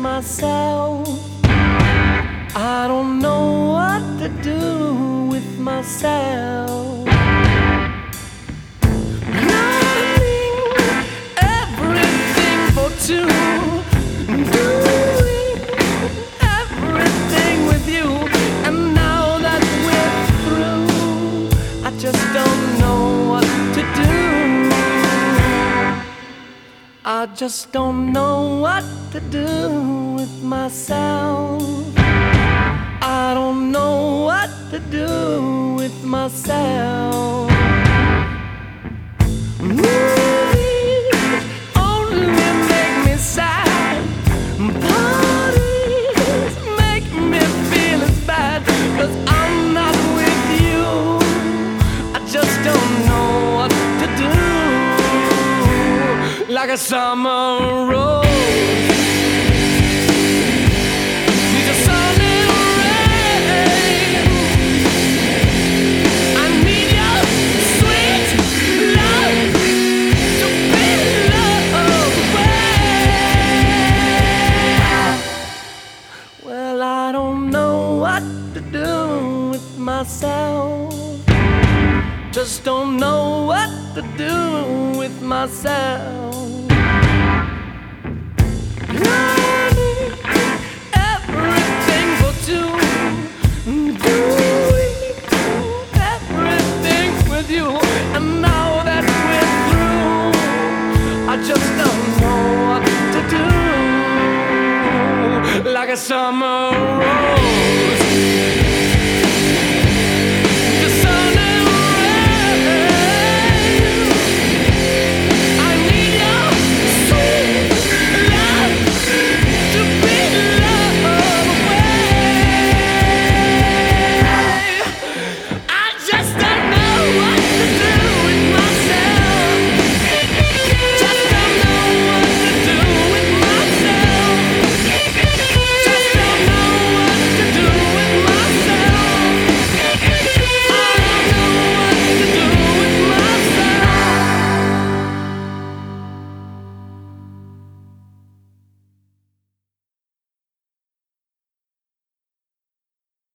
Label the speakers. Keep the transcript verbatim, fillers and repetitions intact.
Speaker 1: myself. I don't know what to do with myself. Running everything for two, doing everything with you, and now that we're through, I just don't know what to do. I just don't know what to do with myself. I don't know what to do with myself. Movies only make me sad. Parties make me feel as bad, 'cause I'm not with you. I just don't know what to do. Like a summer rose needs a sun and rain. I need your sweet love to be loved well. Well, I don't know what to do with myself. Just don't know what to do with myself. Running everything for two, doing everything with you, and now that we're through, I just don't know what to do. Like a summer rose.